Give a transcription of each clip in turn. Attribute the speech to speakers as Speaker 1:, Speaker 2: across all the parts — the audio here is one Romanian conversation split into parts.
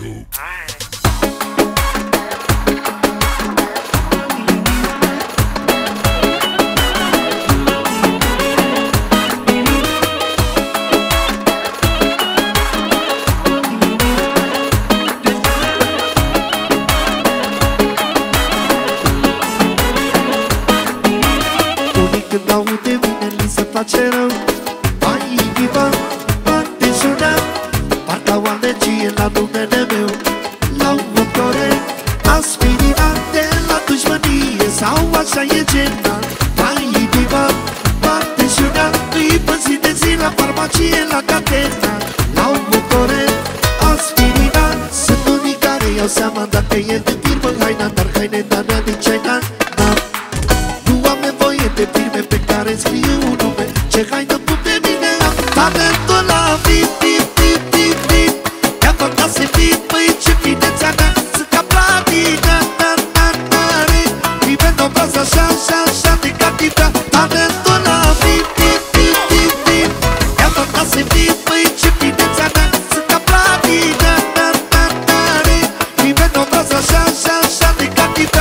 Speaker 1: Când aude mine, li se face rău. Mai inima bate și-una, parcă o alergie la numele meu. La un motor aspirinat de la dușmănie, sau așa e gena. Mai inima bate și-una, îi păzi de zi la farmacie, la catena. La un motor aspirinat, sunt unii care iau seama dacă e de firmă haina, dar haine dana din China. De firme pe care scrie un nume, ce haină pun pe mine am talentul la vip, vip, vip, vip, vip. I-am făcut să vip, băi, ce finețea mea, sunt ca platina, na-na-na-re. Nimeni n-o vreau așa, așa, așa de captiva. Talentul la vip, vip, vip, vip, vip. I-am făcut să vip, băi, ce finețea mea, sunt ca platina, na-na-na-re. Nimeni n-o vreau așa, așa, așa de captiva.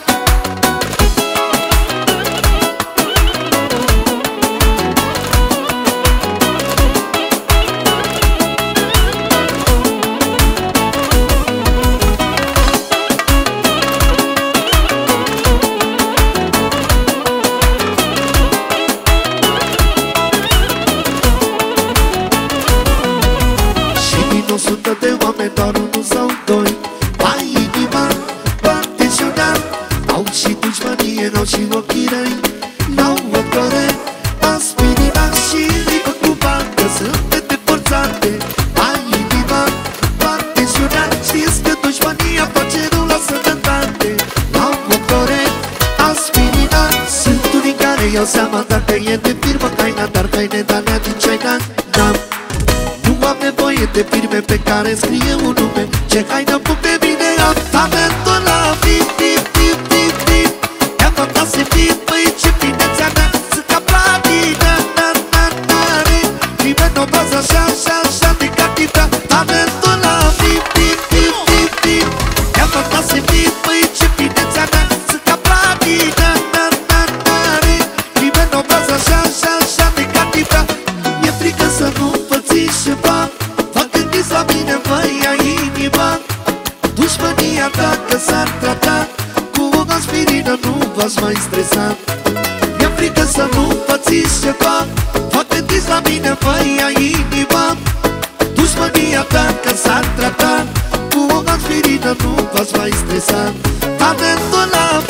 Speaker 1: De oameni, doar unul sau doi. Mai inima bate și-una, au și dușmănie, n-au și ochii răi. N-au ocore, aspirina și ripă cu bancă, sunt fete forțate. Mai inima bate și-una, știți că dușmania face rău la sănătate. N-au ocore, aspirina, sunt unii care iau seama dacă e de firmă haina, dar haine danea din China. Am nevoie de firme pe care scrie un nume, ce haină pun pe mine am talentul la vip, vip, vip, vip, vip. I-am făcut să vip, băi, ce finețea mea, sunt ca platina, na-na-na-re. Nimeni n-o vreau așa, așa, așa de captiva. Talentul la vip, vip, vip, vip, vip. I-am făcut să vip, băi, ce finețea mea, sunt ca platina, na-na-na-re. Nimeni n-o vreau așa, așa, așa de captiva. Mi-e frică să nu pățiți ceva, fac gândiți la mine, măi, ia inima. Dușmânia dacă s-ar trata cu o aspirină, nu v-ați mai stresa. Mi-e frică să nu pățiți ceva, fac gândiți la mine, măi, ia inima. Dușmânia dacă s-ar trata cu o aspirină, nu v-ați mai stresa. Talentul la